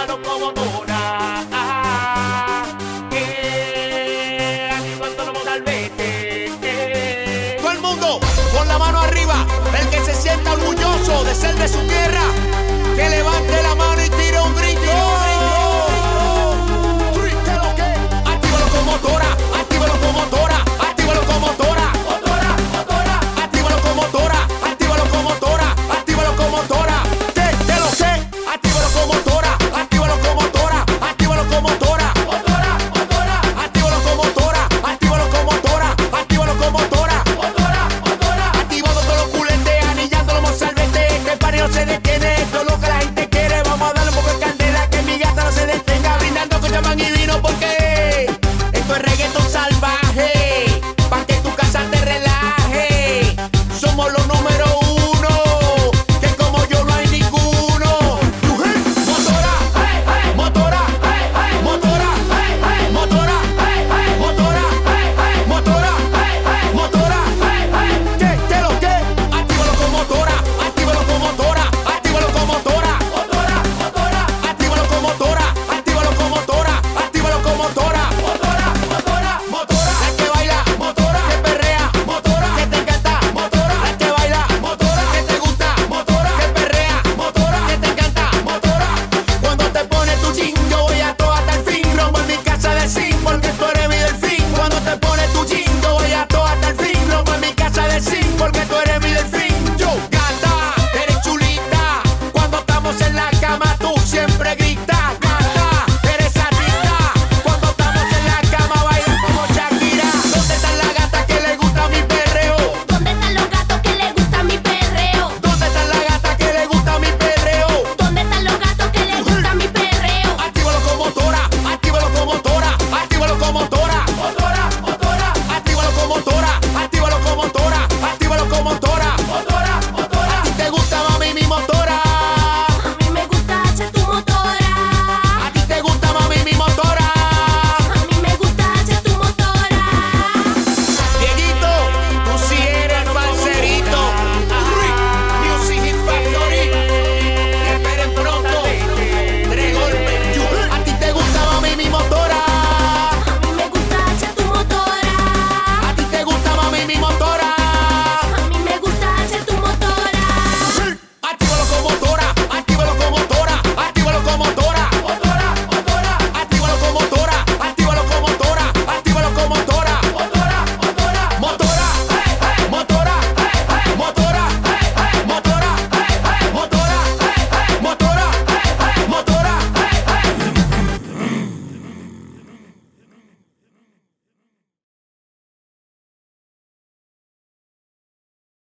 activa locomotora. Activa todo totalmente. Todo el mundo con la mano arriba. El que se sienta orgulloso de ser de su tierra, que levante la mano y tire un grito. Activa locomotora, activa locomotora, activa locomotora. Activa locomotora, activa locomotora, activa locomotora. Te lo sé. Activa locomotora, activa locomotora, activa locomotora. Activa locomotora, activa locomotora, activa locomotora. Activando todos los culetes, anillando los mozalbetes. Este party no se detiene, esto es lo que la gente